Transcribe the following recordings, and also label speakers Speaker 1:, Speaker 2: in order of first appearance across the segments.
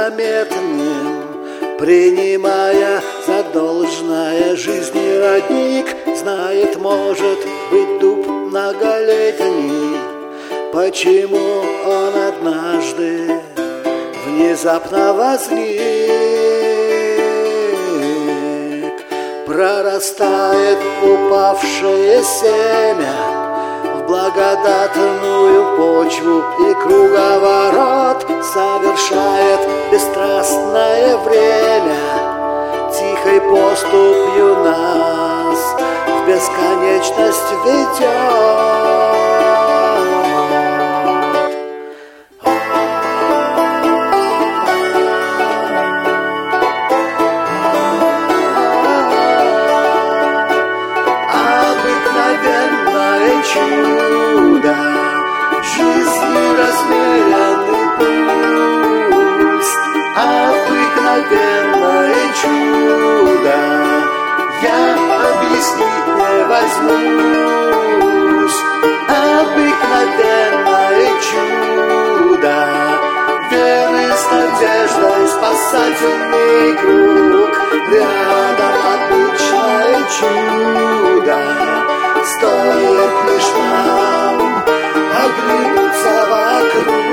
Speaker 1: незаметным, принимая за должное жизни родник. Знает, может быть, дуб многолетний, почему он однажды внезапно возник. Прорастает упавшее семя в благодатную почву, и круговорот совершает бесстрастное время, тихой поступью нас в бесконечность ведет. Чудо жизни, размеренный пульс, обыкновенное чудо, я объяснить не возьмусь. Обыкновенное чудо, веры с надеждой, спасательный круг, рядом обычное чудо. Стоит лишь нам оглянуться вокруг.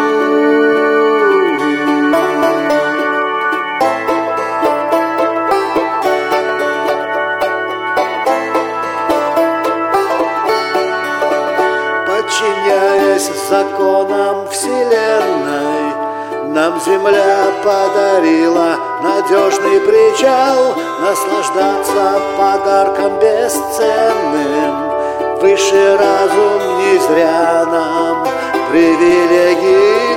Speaker 1: Подчиняясь законам Вселенной, нам Земля подарила надежный причал, наслаждаться подарком бесценным. Высший разум не зря нам привилегии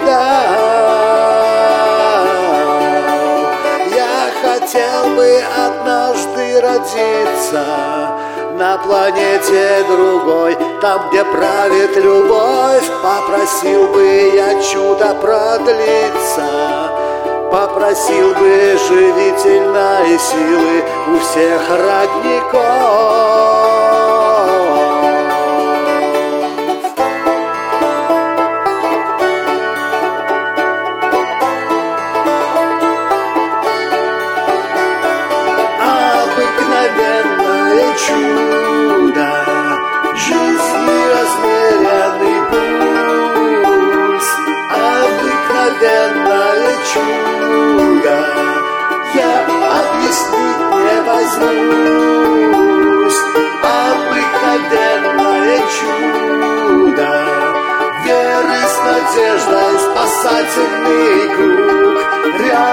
Speaker 1: дал. Я хотел бы однажды родиться на планете другой, там, где правит любовь. Попросил бы я чудо продлиться, попросил бы живительной силы у всех родников. Обыкновенное чудо жизни, размеренный пульс, обыкновенное чудо, я объяснить не возьмусь. Обыкновенное чудо, веры с надеждой, спасательный круг, рядом